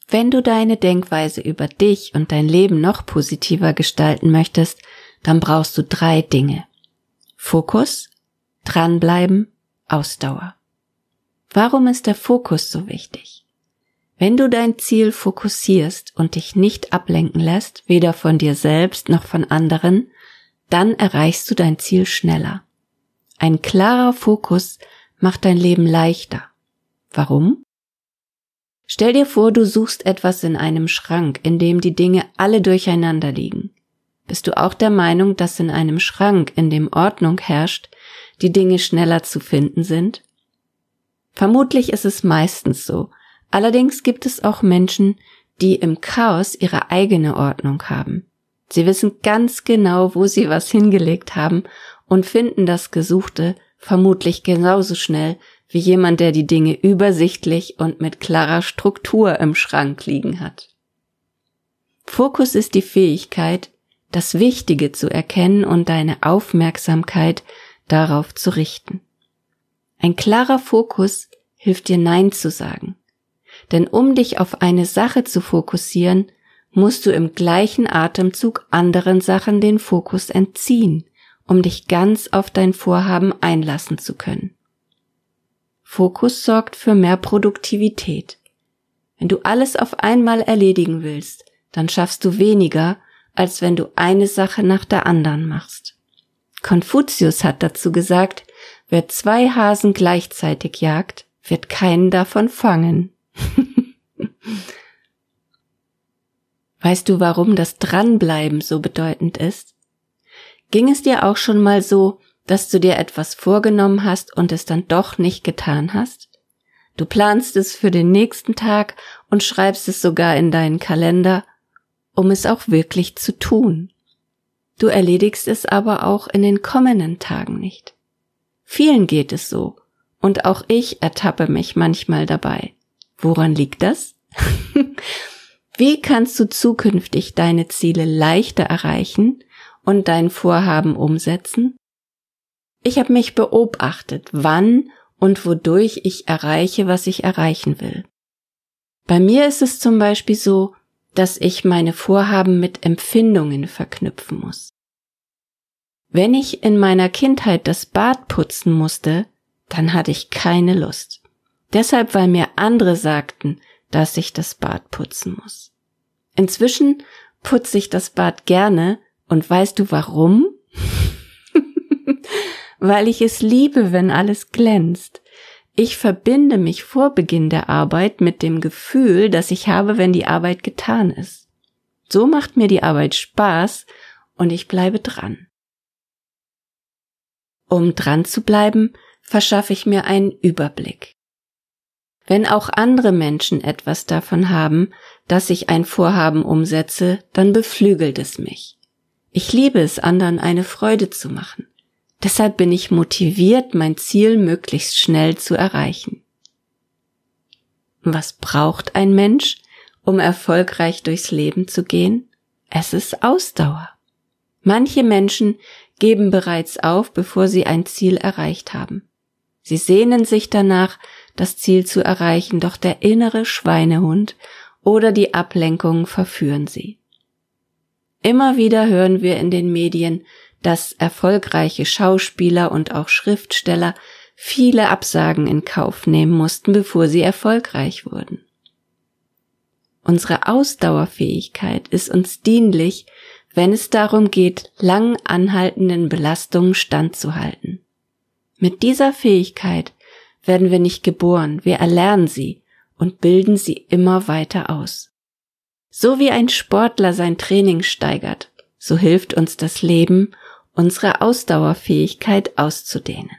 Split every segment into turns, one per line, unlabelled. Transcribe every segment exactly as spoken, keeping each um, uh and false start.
Wenn du deine Denkweise über dich und dein Leben noch positiver gestalten möchtest, dann brauchst du drei Dinge. Fokus, dranbleiben, Ausdauer. Warum ist der Fokus so wichtig? Wenn du dein Ziel fokussierst und dich nicht ablenken lässt, weder von dir selbst noch von anderen, dann erreichst du dein Ziel schneller. Ein klarer Fokus macht dein Leben leichter. Warum? Stell dir vor, du suchst etwas in einem Schrank, in dem die Dinge alle durcheinander liegen. Bist du auch der Meinung, dass in einem Schrank, in dem Ordnung herrscht, die Dinge schneller zu finden sind? Vermutlich ist es meistens so. Allerdings gibt es auch Menschen, die im Chaos ihre eigene Ordnung haben. Sie wissen ganz genau, wo sie was hingelegt haben und finden das Gesuchte vermutlich genauso schnell wie jemand, der die Dinge übersichtlich und mit klarer Struktur im Schrank liegen hat. Fokus ist die Fähigkeit, das Wichtige zu erkennen und deine Aufmerksamkeit darauf zu richten. Ein klarer Fokus hilft dir, Nein zu sagen. Denn um dich auf eine Sache zu fokussieren, musst du im gleichen Atemzug anderen Sachen den Fokus entziehen, um dich ganz auf dein Vorhaben einlassen zu können. Fokus sorgt für mehr Produktivität. Wenn du alles auf einmal erledigen willst, dann schaffst du weniger, als wenn du eine Sache nach der anderen machst. Konfuzius hat dazu gesagt, wer zwei Hasen gleichzeitig jagt, wird keinen davon fangen. Weißt du, warum das Dranbleiben so bedeutend ist? Ging es dir auch schon mal so, dass du dir etwas vorgenommen hast und es dann doch nicht getan hast? Du planst es für den nächsten Tag und schreibst es sogar in deinen Kalender, um es auch wirklich zu tun. Du erledigst es aber auch in den kommenden Tagen nicht. Vielen geht es so, und auch ich ertappe mich manchmal dabei. Woran liegt das? Wie kannst du zukünftig deine Ziele leichter erreichen und dein Vorhaben umsetzen? Ich habe mich beobachtet, wann und wodurch ich erreiche, was ich erreichen will. Bei mir ist es zum Beispiel so, dass ich meine Vorhaben mit Empfindungen verknüpfen muss. Wenn ich in meiner Kindheit das Bad putzen musste, dann hatte ich keine Lust. Deshalb, weil mir andere sagten, dass ich das Bad putzen muss. Inzwischen putze ich das Bad gerne und weißt du warum? Weil ich es liebe, wenn alles glänzt. Ich verbinde mich vor Beginn der Arbeit mit dem Gefühl, das ich habe, wenn die Arbeit getan ist. So macht mir die Arbeit Spaß und ich bleibe dran. Um dran zu bleiben, verschaffe ich mir einen Überblick. Wenn auch andere Menschen etwas davon haben, dass ich ein Vorhaben umsetze, dann beflügelt es mich. Ich liebe es, anderen eine Freude zu machen. Deshalb bin ich motiviert, mein Ziel möglichst schnell zu erreichen. Was braucht ein Mensch, um erfolgreich durchs Leben zu gehen? Es ist Ausdauer. Manche Menschen geben bereits auf, bevor sie ein Ziel erreicht haben. Sie sehnen sich danach, das Ziel zu erreichen, doch der innere Schweinehund oder die Ablenkung verführen sie. Immer wieder hören wir in den Medien, dass erfolgreiche Schauspieler und auch Schriftsteller viele Absagen in Kauf nehmen mussten, bevor sie erfolgreich wurden. Unsere Ausdauerfähigkeit ist uns dienlich, wenn es darum geht, lang anhaltenden Belastungen standzuhalten. Mit dieser Fähigkeit werden wir nicht geboren, wir erlernen sie und bilden sie immer weiter aus. So wie ein Sportler sein Training steigert, so hilft uns das Leben, unsere Ausdauerfähigkeit auszudehnen.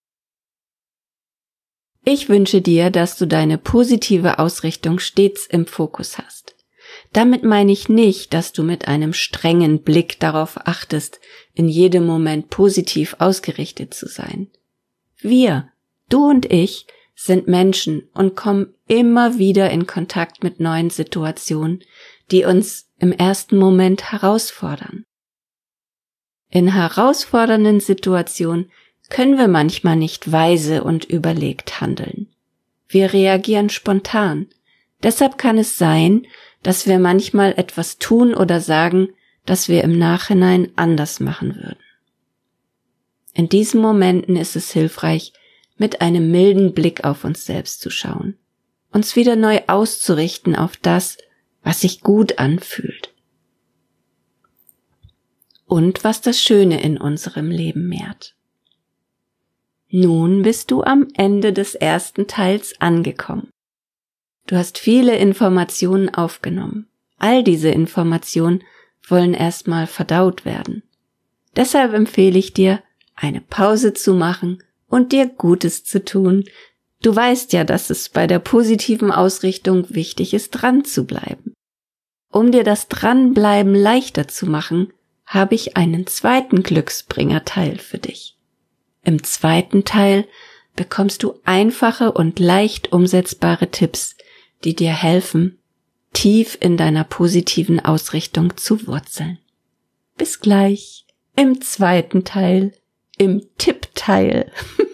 Ich wünsche dir, dass du deine positive Ausrichtung stets im Fokus hast. Damit meine ich nicht, dass du mit einem strengen Blick darauf achtest, in jedem Moment positiv ausgerichtet zu sein. Wir, du und ich, sind Menschen und kommen immer wieder in Kontakt mit neuen Situationen, die uns im ersten Moment herausfordern. In herausfordernden Situationen können wir manchmal nicht weise und überlegt handeln. Wir reagieren spontan, Deshalb kann es sein, dass wir manchmal etwas tun oder sagen, das wir im Nachhinein anders machen würden. In diesen Momenten ist es hilfreich, mit einem milden Blick auf uns selbst zu schauen, uns wieder neu auszurichten auf das, was sich gut anfühlt und was das Schöne in unserem Leben mehrt. Nun bist du am Ende des ersten Teils angekommen. Du hast viele Informationen aufgenommen. All diese Informationen wollen erstmal verdaut werden. Deshalb empfehle ich dir, eine Pause zu machen und dir Gutes zu tun. Du weißt ja, dass es bei der positiven Ausrichtung wichtig ist, dran zu bleiben. Um dir das Dranbleiben leichter zu machen, habe ich einen zweiten Glücksbringer-Teil für dich. Im zweiten Teil bekommst du einfache und leicht umsetzbare Tipps, die dir helfen, tief in deiner positiven Ausrichtung zu wurzeln. Bis gleich im zweiten Teil, im Tippteil.